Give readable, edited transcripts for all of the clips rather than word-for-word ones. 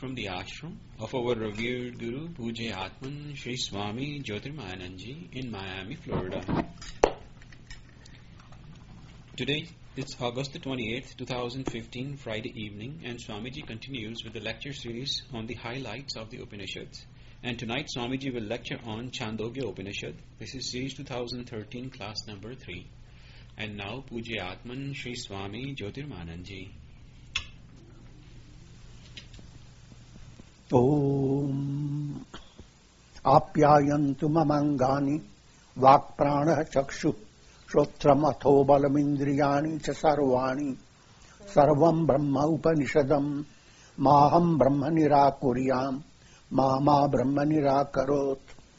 from the ashram of our revered Guru Pujya Atman Sri Swami Jyotirmayananji in Miami, Florida. Today it's August the 28th, 2015, Friday evening, and Swamiji continues with the lecture series on the highlights of the Upanishads. And tonight Swamiji will lecture on Chandogya Upanishad. This is series 2013, class number 3. And now Pujya Atman Sri Swami Jyotirmayananji. Om Apyayantu mamangani Vakprana chakshu Shotram atho balamindriyani cha sarvani Sarvam brahma upanishadam Maham brahma nirakuryam Mama brahma nirakarot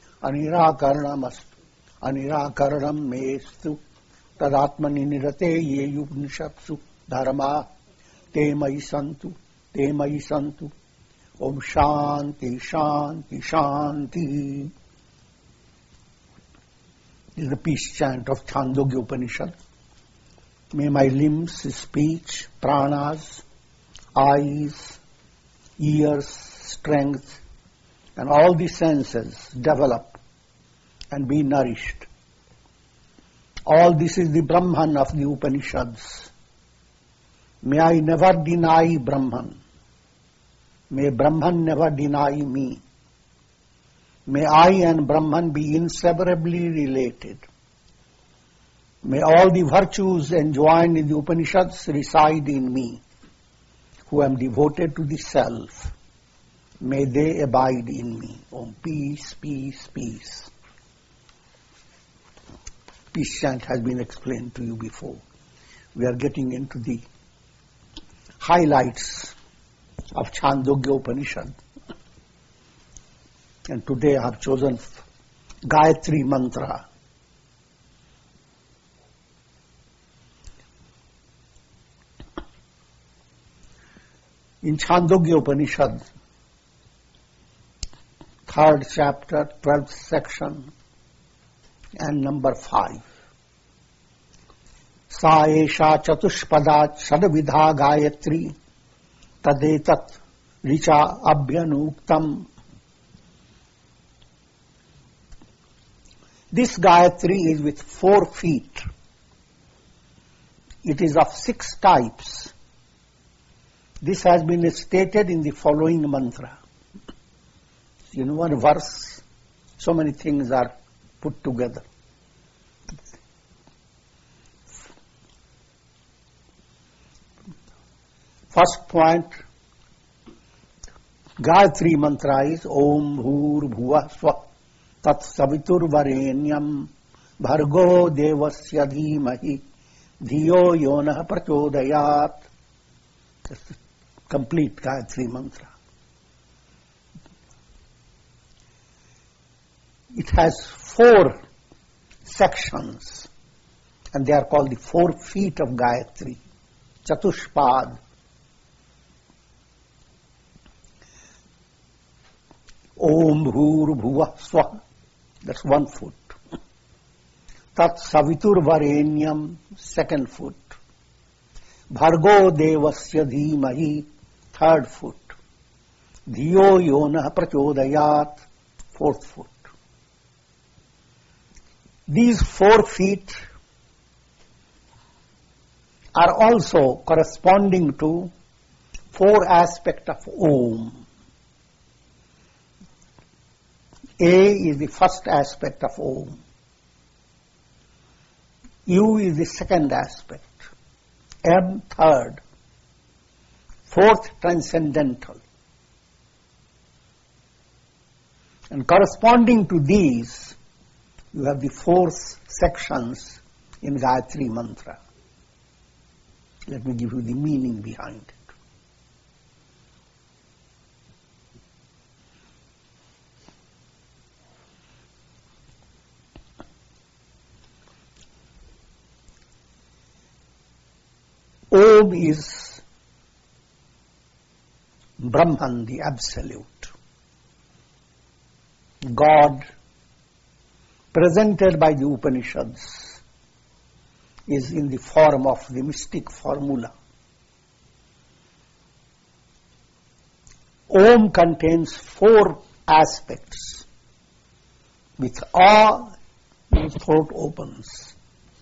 Anirakaranam mestu Tadatmani nirate ye upanishadsu dharma Te mayi santu Om Shanti, Shanti, Shanti. This is the peace chant of Chandogya Upanishad. May my limbs, speech, pranas, eyes, ears, strength, and all the senses develop and be nourished. All this is the Brahman of the Upanishads. May I never deny Brahman. May Brahman never deny me. May I and Brahman be inseparably related. May all the virtues enjoined in the Upanishads reside in me, who am devoted to the self. May they abide in me. Om peace, peace, peace. Peace chant has been explained to you before. We are getting into the highlights of Chandogya Upanishad. And today I have chosen Gayatri Mantra. In Chandogya Upanishad, 3rd chapter, 12th section, and number 5. Sa esha chatushpada shadavidha Gayatri Tadetat richa abhyanuktam. This Gayatri is with 4 feet. It is of 6 types. This has been stated in the following mantra. In one verse, so many things are put together. First point, Gayatri mantra is Om Bhur Bhuva Swa Tat Savitur Varenyam Bhargo Devasya Dhimahi Dhiyo Yonah Prachodayat. That's the complete Gayatri mantra. It has 4 sections, and they are called the 4 feet of Gayatri. Chatushpad. Om Bhur Bhuva Swa, that's 1 foot. Tat Savitur Varenyam, 2nd foot. Bhargo Devasya Dhimahi, 3rd foot. Dhiyo Yonah Prachodayat, 4th foot. These 4 feet are also corresponding to 4 aspects of Om. A is the first aspect of Om. U is the second aspect. M, third. 4th, transcendental. And corresponding to these, you have the 4 sections in Gayatri Mantra. Let me give you the meaning behind it. Om is Brahman, the Absolute. God, presented by the Upanishads, is in the form of the mystic formula. Om contains 4 aspects. With A, your throat opens.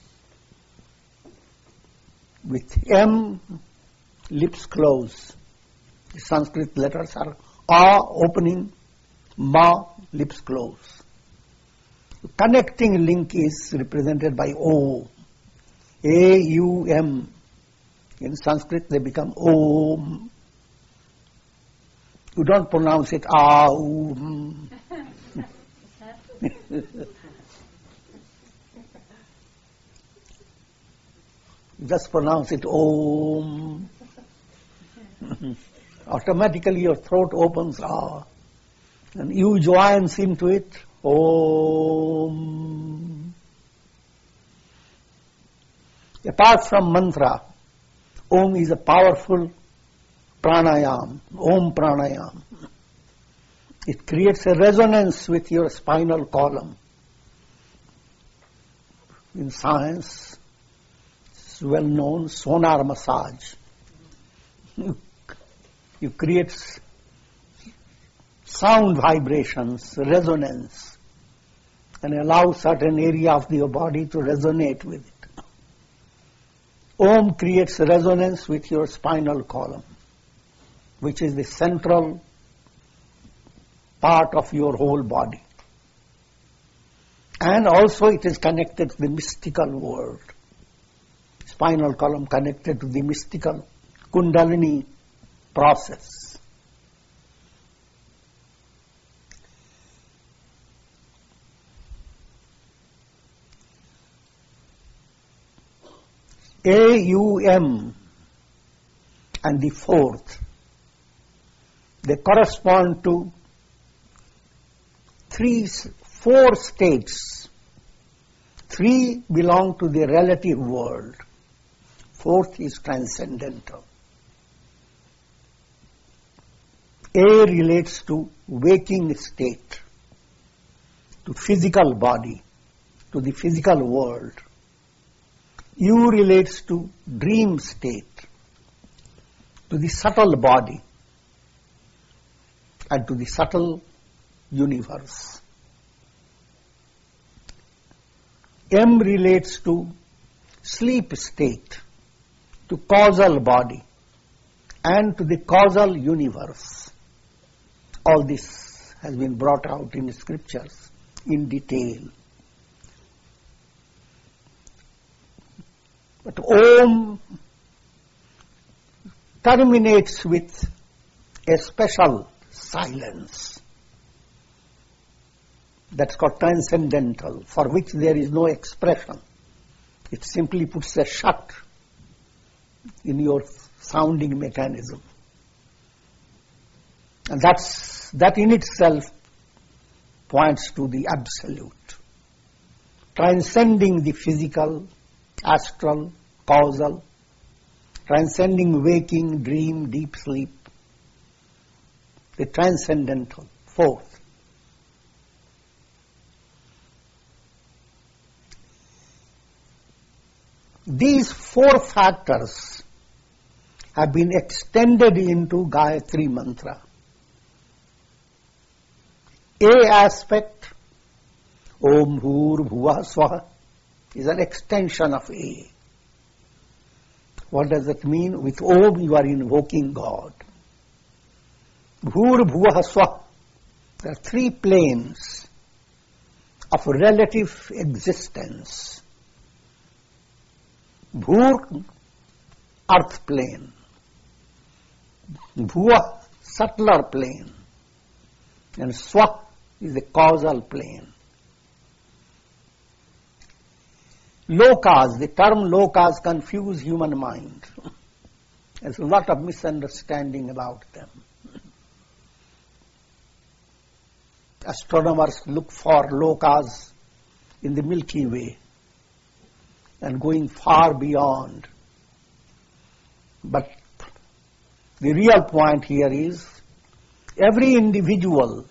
With M, lips close. The Sanskrit letters are A, opening, Ma, lips close. The connecting link is represented by O. A-U-M. In Sanskrit they become Om. You don't pronounce it A-U-M. Just pronounce it Om. Automatically your throat opens, and you joins into it, Om. Apart from mantra, Om is a powerful pranayam, Om pranayam. It creates a resonance with your spinal column. In science, it's well known, sonar massage. You create sound vibrations, resonance, and allow certain area of your body to resonate with it. Om creates resonance with your spinal column, which is the central part of your whole body. And also it is connected to the mystical world. Spinal column connected to the mystical Kundalini process. A-U-M and the 4th, they correspond to 4 states. 3 belong to the relative world. 4th is transcendental. A relates to waking state, to physical body, to the physical world. U relates to dream state, to the subtle body, and to the subtle universe. M relates to sleep state, to causal body, and to the causal universe. All this has been brought out in the scriptures in detail. But Om terminates with a special silence that's called transcendental, for which there is no expression. It simply puts a shut in your sounding mechanism. And that in itself points to the absolute, transcending the physical, astral, causal, transcending waking, dream, deep sleep, the transcendental, 4th. These 4 factors have been extended into Gayatri Mantra. A aspect, Om Bhur Bhuva Swaha, is an extension of A. What does that mean? With Om you are invoking God. Bhur Bhuva Swaha, there are 3 planes of relative existence. Bhur, earth plane. Bhuva, subtler plane. And Swa is the causal plane. Lokas, the term lokas confuse human mind. There's a lot of misunderstanding about them. Astronomers look for lokas in the Milky Way and going far beyond. But the real point here is every individual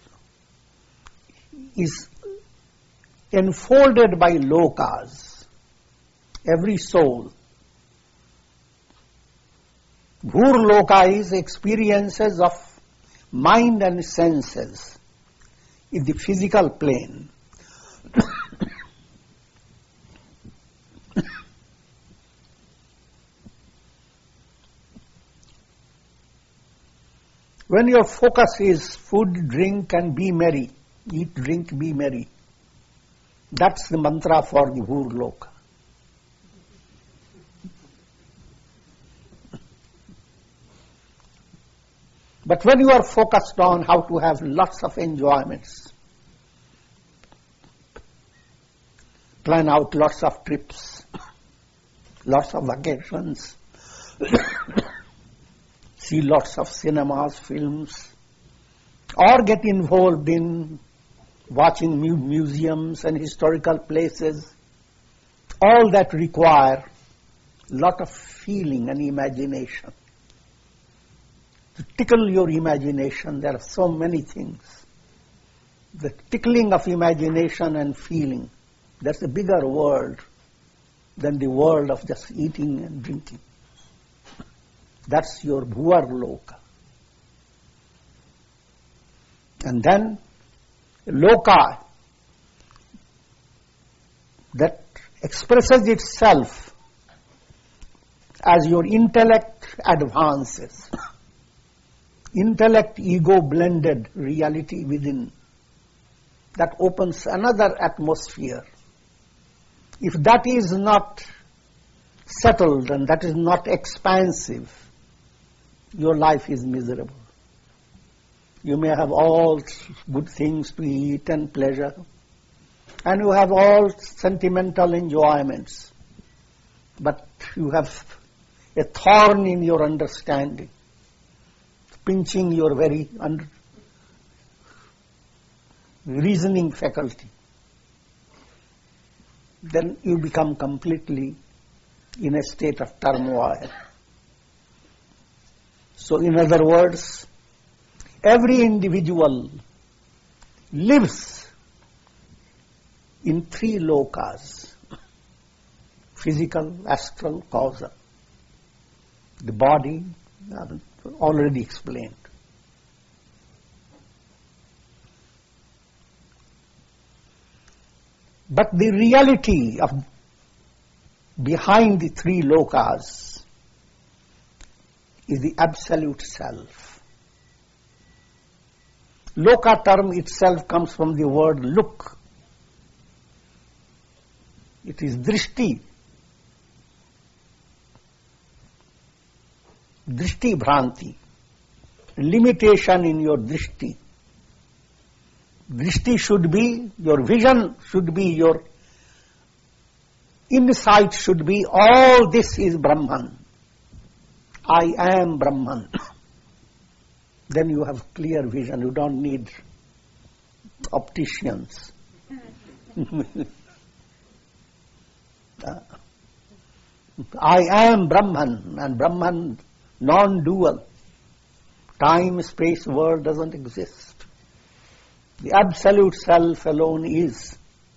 is enfolded by lokas, every soul. Bhur loka is experiences of mind and senses is the physical plane. When your focus is food, drink and be merry, eat, drink, be merry, that's the mantra for the Bhurloka. But when you are focused on how to have lots of enjoyments, plan out lots of trips, lots of vacations, see lots of cinemas, films, or get involved in watching museums and historical places, all that require a lot of feeling and imagination. To tickle your imagination, there are so many things. The tickling of imagination and feeling, that's a bigger world than the world of just eating and drinking. That's your Bhuvarloka. And then Loka, that expresses itself as your intellect advances. Intellect, ego blended reality within. That opens another atmosphere. If that is not settled and that is not expansive, your life is miserable. You may have all good things to eat and pleasure, and you have all sentimental enjoyments, but you have a thorn in your understanding, pinching your very reasoning faculty. Then you become completely in a state of turmoil. So in other words, every individual lives in three lokas: physical, astral, causal. The body, already explained. But the reality of behind the three lokas is the absolute self. Loka term itself comes from the word look. It is drishti. Drishti bhranti. Limitation in your drishti. Drishti should be, your vision should be, your insight should be, all this is Brahman. I am Brahman. Then you have clear vision. You don't need opticians. I am Brahman, and Brahman non-dual. Time, space, world doesn't exist. The absolute self alone is.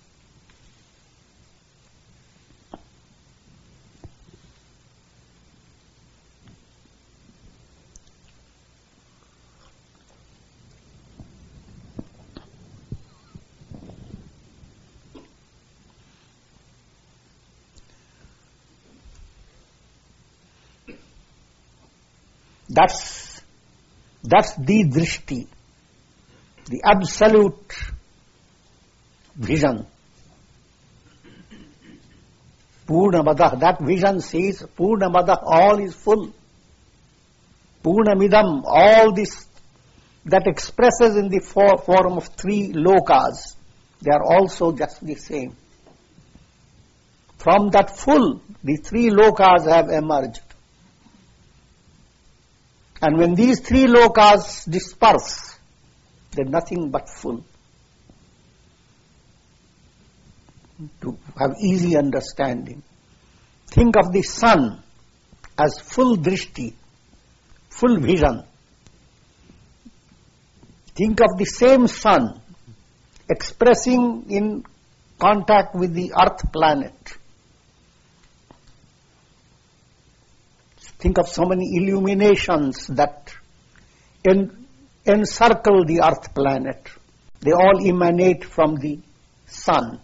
That's the drishti, the absolute vision. Purnamadah, that vision says Purnamadah, all is full. Purnamidam, all this that expresses in the form of three lokas, they are also just the same. From that full, the three lokas have emerged. And when these three lokas disperse, they're nothing but full. To have easy understanding, think of the sun as full drishti, full vision. Think of the same sun expressing in contact with the earth planet. Think of so many illuminations that encircle the earth planet. They all emanate from the sun.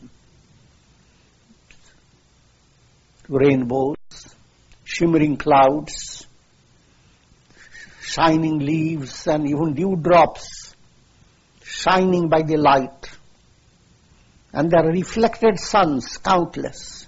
Rainbows, shimmering clouds, shining leaves, and even dewdrops shining by the light. And there are reflected suns, countless.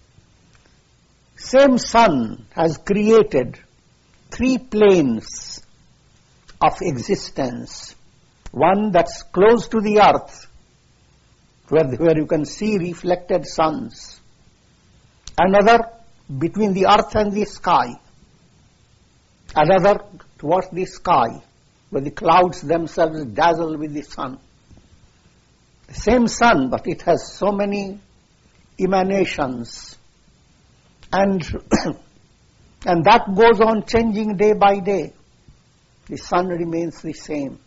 Same sun has created 3 planes of existence. One that's close to the earth, where you can see reflected suns. Another between the earth and the sky. Another towards the sky, where the clouds themselves dazzle with the sun. The same sun, but it has so many emanations. And that goes on changing day by day. The sun remains the same.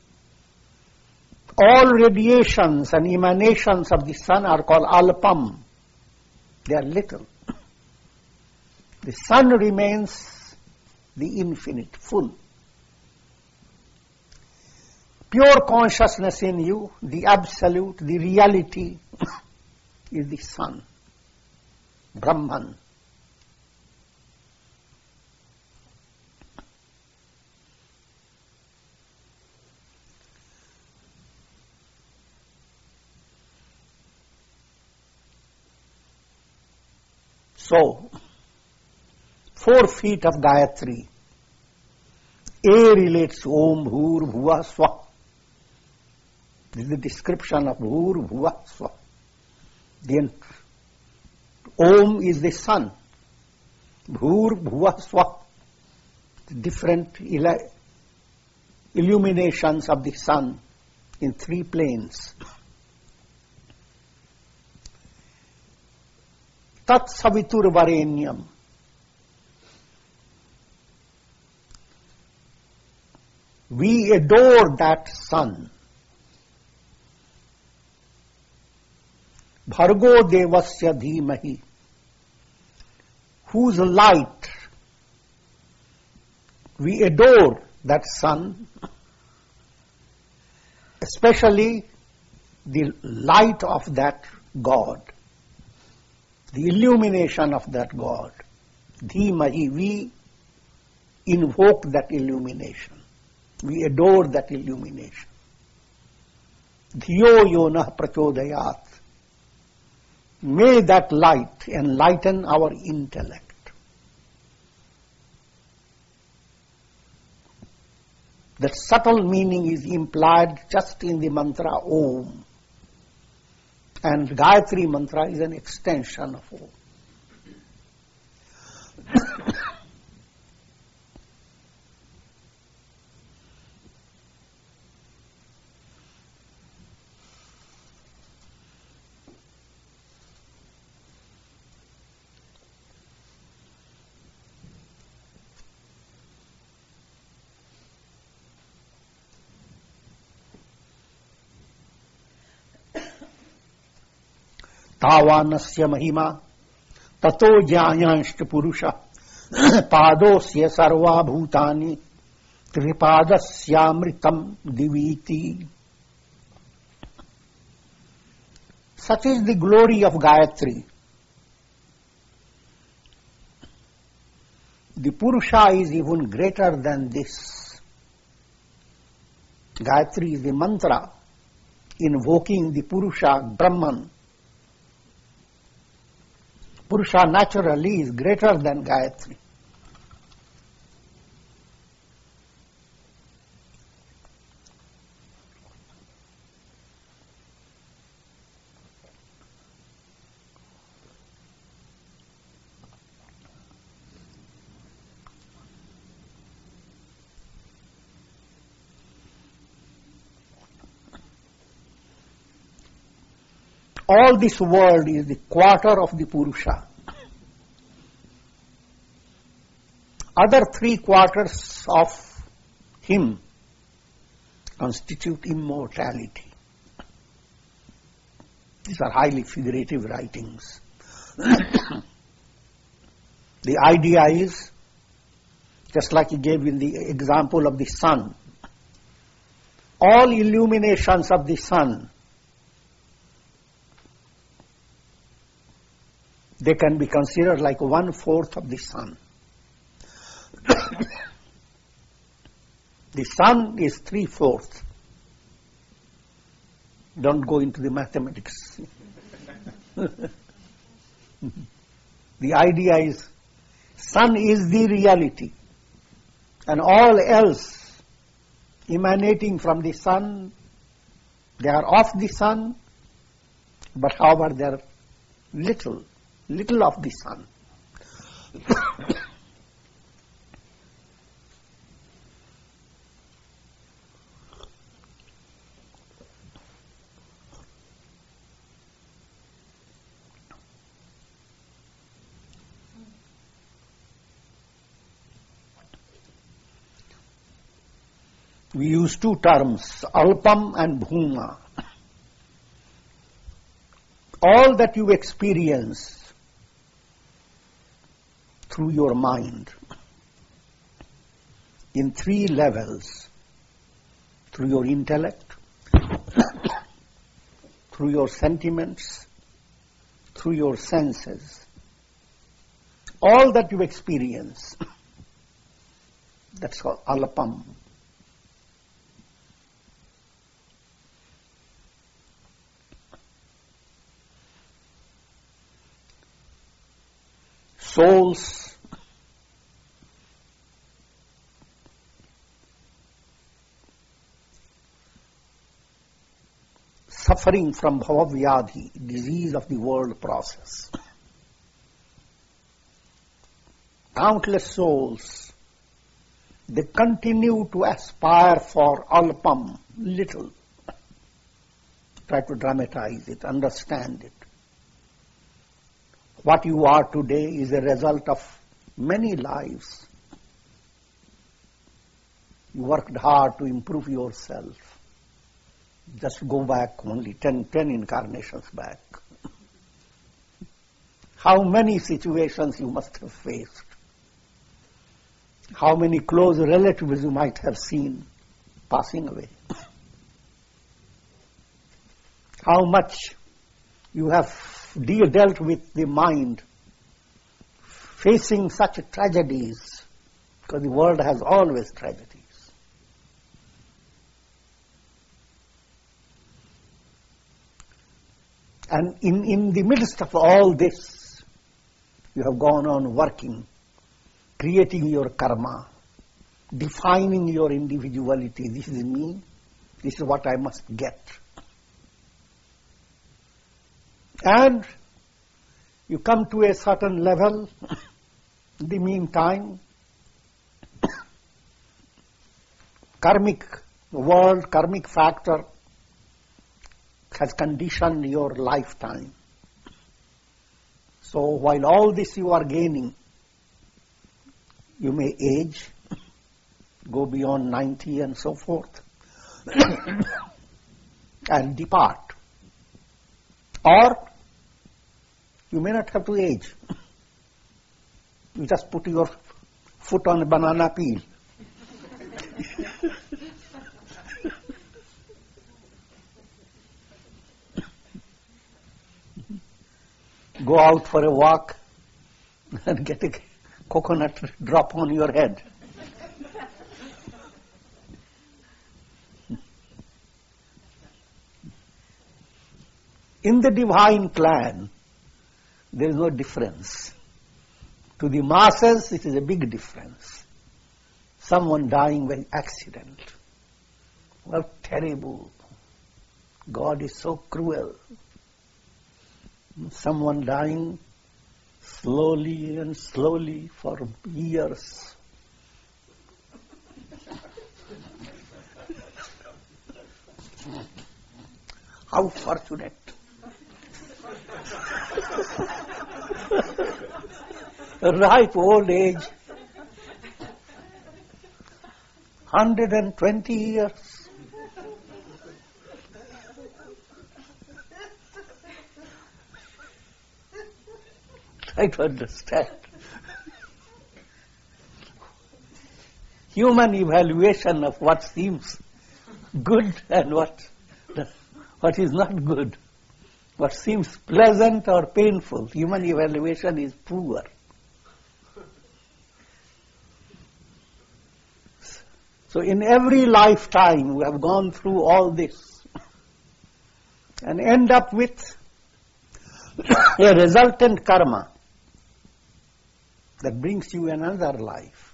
All radiations and emanations of the sun are called alpam. They are little. The sun remains the infinite, full. Pure consciousness in you, the absolute, the reality, is the sun, Brahman. So, 4 feet of Gayatri. A relates to Om Bhur Bhuva Swa. This is the description of Bhur Bhuva Swa. The Om is the sun. Bhur Bhuva Swa. Different illuminations of the sun in 3 planes. Tat Savitur Varenyam. We adore that sun. Bhargo Devasya Dhimahi, whose light, we adore that sun, especially the light of that God, the illumination of that God. Dhimahi, we invoke that illumination. We adore that illumination. Dhiyo yonah prachodayat. May that light enlighten our intellect. That subtle meaning is implied just in the mantra Om. And Gayatri mantra is an extension of Om. तावानस्य महिमा ततो ज्ञायांश्च पुरुष पादोस्य सर्वा भूतानि त्रिपादस्यामृतम दिवीति. Such is the glory of Gayatri. The Purusha is even greater than this. Gayatri is the mantra invoking the Purusha, Brahman. Purusha naturally is greater than Gayatri. All this world is the quarter of the Purusha. Other 3 quarters of him constitute immortality. These are highly figurative writings. The idea is, just like he gave in the example of the sun, all illuminations of the sun, they can be considered like 1/4 of the sun. The sun is 3/4. Don't go into the mathematics. The idea is, sun is the reality, and all else emanating from the sun, they are of the sun, but however they are little of the sun. We use two terms, alpam and bhuma. All that you experience through your mind in 3 levels, through your intellect, through your sentiments, through your senses, all that you experience, that's called alpam. Souls suffering from bhavavyadhi, disease of the world process. Countless souls, they continue to aspire for alpam, little. Try to dramatize it, understand it. What you are today is a result of many lives. You worked hard to improve yourself. Just go back only 10 incarnations back. How many situations you must have faced. How many close relatives you might have seen passing away. How much you have dealt with the mind, facing such tragedies, because the world has always tragedies. And in the midst of all this, you have gone on working, creating your karma, defining your individuality. This is me, this is what I must get. And you come to a certain level, in the meantime, karmic world, karmic factor has conditioned your lifetime. So while all this you are gaining, you may age, go beyond 90 and so forth, and depart. Or you may not have to age. You just put your foot on a banana peel. Go out for a walk and get a coconut drop on your head. In the divine plan, there is no difference. To the masses, it is a big difference. Someone dying by accident. How terrible. God is so cruel. Someone dying slowly and slowly for years. How fortunate. Ripe old age, 120 years. Try to understand. Human evaluation of what seems good and what is not good, what seems pleasant or painful. Human evaluation is poor. So in every lifetime we have gone through all this and end up with a resultant karma that brings you another life.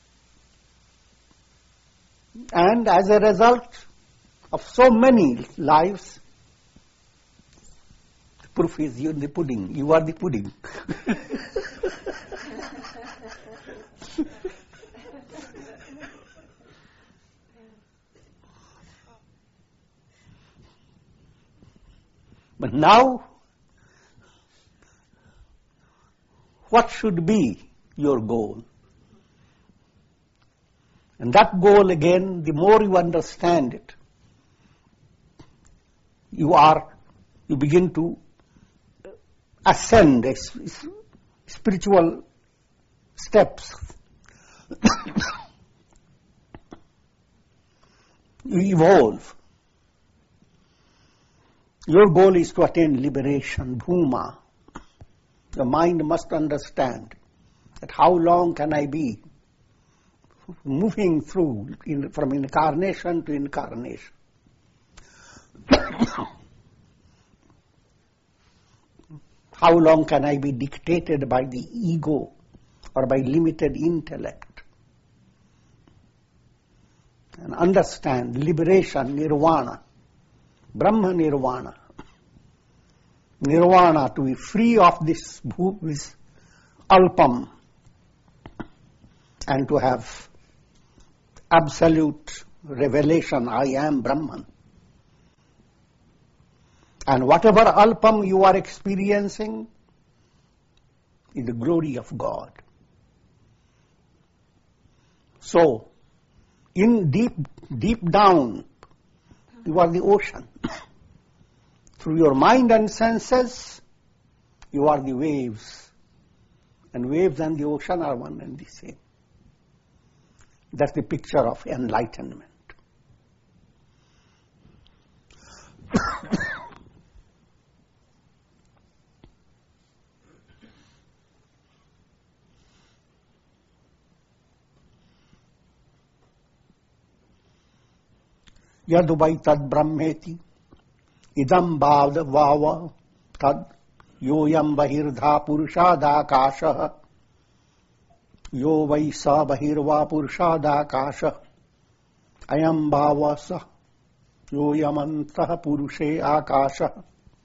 And as a result of so many lives, the proof is you in the pudding. You are the pudding. But now, what should be your goal? And that goal, again, the more you understand it, you begin to ascend spiritual steps. You evolve. Your goal is to attain liberation, bhuma. The mind must understand that how long can I be moving through from incarnation to incarnation. How long can I be dictated by the ego or by limited intellect? And understand liberation, nirvana, Brahma nirvana. Nirvana, to be free of this alpam and to have absolute revelation, I am Brahman. And whatever alpam you are experiencing is the glory of God. So, in deep down, you are the ocean. Through your mind and senses, you are the waves. And waves and the ocean are one and the same. That's the picture of enlightenment. Yaduvai tad brahmeti idam bhava tad yoyam bahirdha purushadakasha yo vai sa bahirva purushadakasha ayam bhava sa yoyam antah purushe akasha.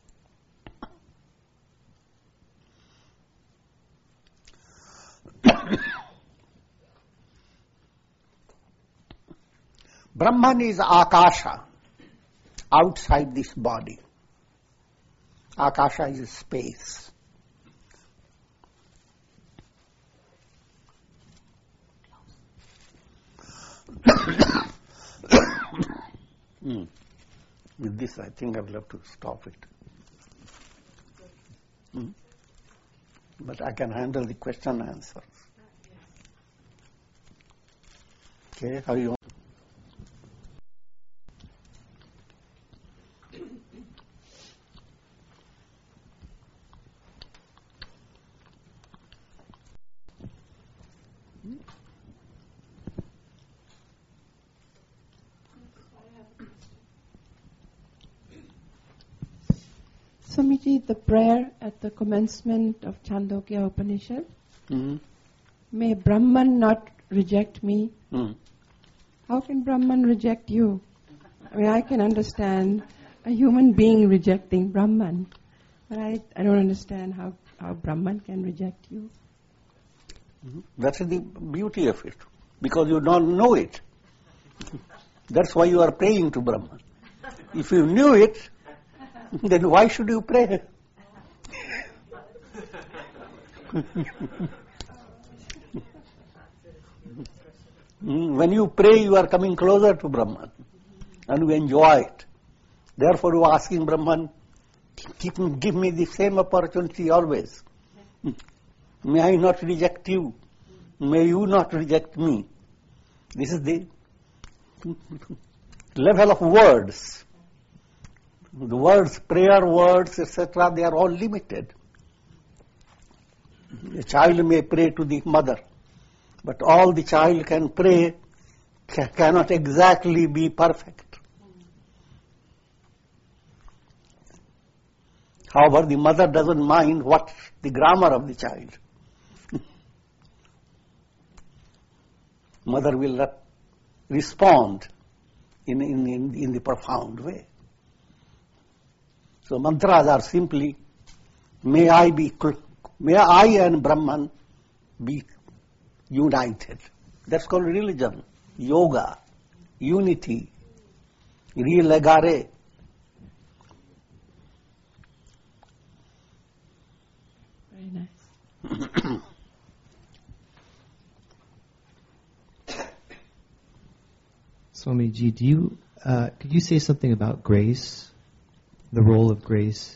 Brahman is Akasha, outside this body. Akasha is space. With this, I think I will have to stop it. But I can handle the question and answers. Okay, how you want? Swamiji, the prayer at the commencement of Chandogya Upanishad, may Brahman not reject me. How can Brahman reject you? I mean, I can understand a human being rejecting Brahman, but I don't understand how Brahman can reject you. That's the beauty of it, because you don't know it. That's why you are praying to Brahman. If you knew it, then why should you pray? When you pray, you are coming closer to Brahman and you enjoy it. Therefore, you are asking Brahman, give me the same opportunity always. May I not reject you. May you not reject me. This is the level of words. The words, prayer words, etc., they are all limited. A child may pray to the mother, but all the child can pray cannot exactly be perfect. However, the mother doesn't mind what the grammar of the child. Mother will respond in the profound way. So mantras are simply, may I and Brahman be united. That's called religion, yoga, unity, relegare. Very nice. Swamiji, could you say something about grace, the role of grace?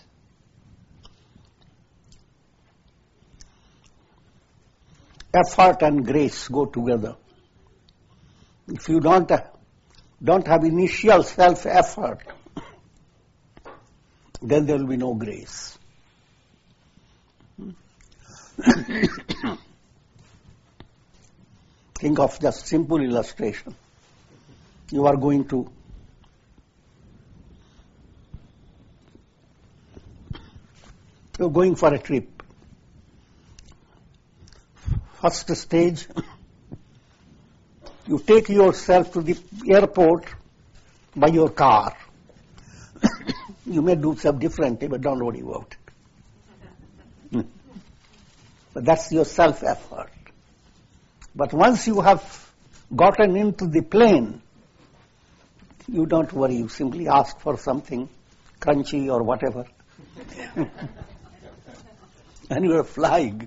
Effort and grace go together. If you don't have initial self-effort, then there will be no grace. Think of just simple illustration. You are going to you're going for a trip. First stage, you take yourself to the airport by your car. You may do stuff differently, but don't worry about it. But that's your self-effort. But once you have gotten into the plane, you don't worry. You simply ask for something crunchy or whatever. And you are flying.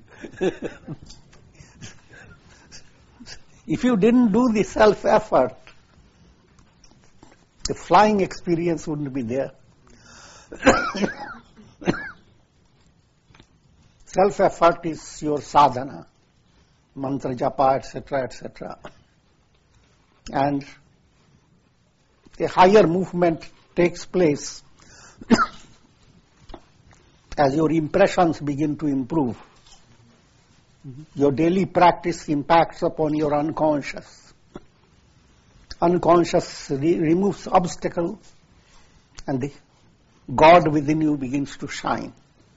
If you didn't do the self-effort, the flying experience wouldn't be there. Self-effort is your sadhana, mantra japa, etc., etc. And a higher movement takes place as your impressions begin to improve. Your daily practice impacts upon your unconscious. Unconscious removes obstacle, and the God within you begins to shine.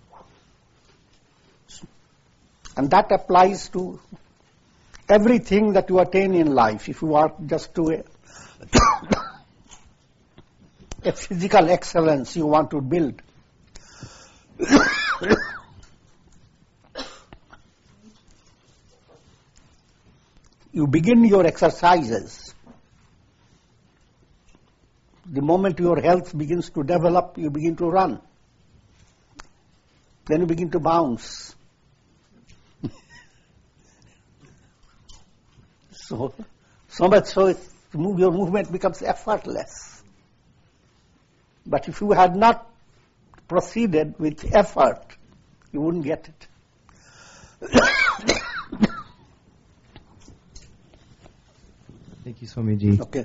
And that applies to everything that you attain in life. If you are just to a physical excellence you want to build, you begin your exercises. The moment your health begins to develop, you begin to run. Then you begin to bounce. So much so your movement becomes effortless. But if you had not proceeded with effort, you wouldn't get it. Thank you, Swamiji. Okay.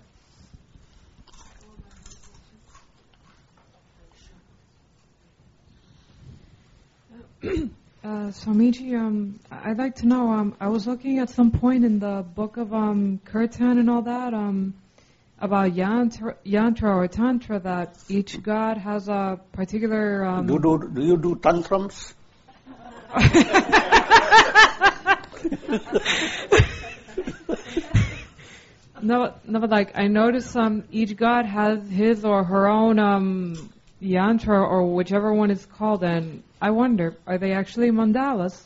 Swamiji, I'd like to know, I was looking at some point in the book of Kirtan and all that, about yantra or tantra, that each god has a particular... Do you do tantrums? No, but like I noticed each god has his or her own yantra or whichever one is called, and I wonder, are they actually mandalas?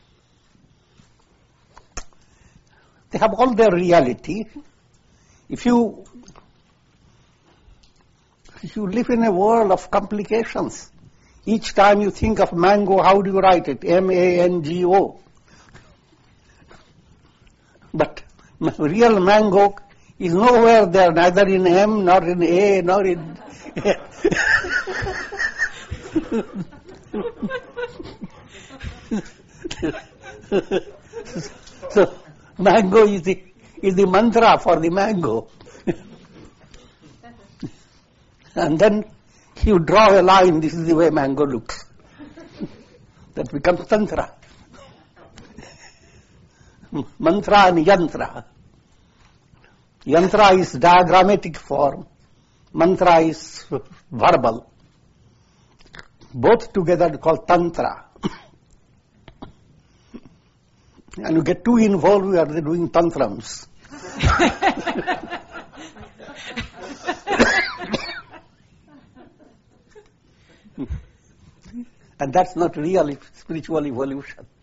They have all their reality. If you live in a world of complications, each time you think of mango, how do you write it? M-A-N-G-O. But real mango is nowhere there, neither in M, nor in A, nor in... So, mango is the mantra for the mango. And then you draw a line, this is the way mango looks. That becomes tantra. Mantra and yantra. Yantra is diagrammatic form. Mantra is verbal. Both together called tantra. And you get too involved, we are doing tantrums. And that's not really spiritual evolution.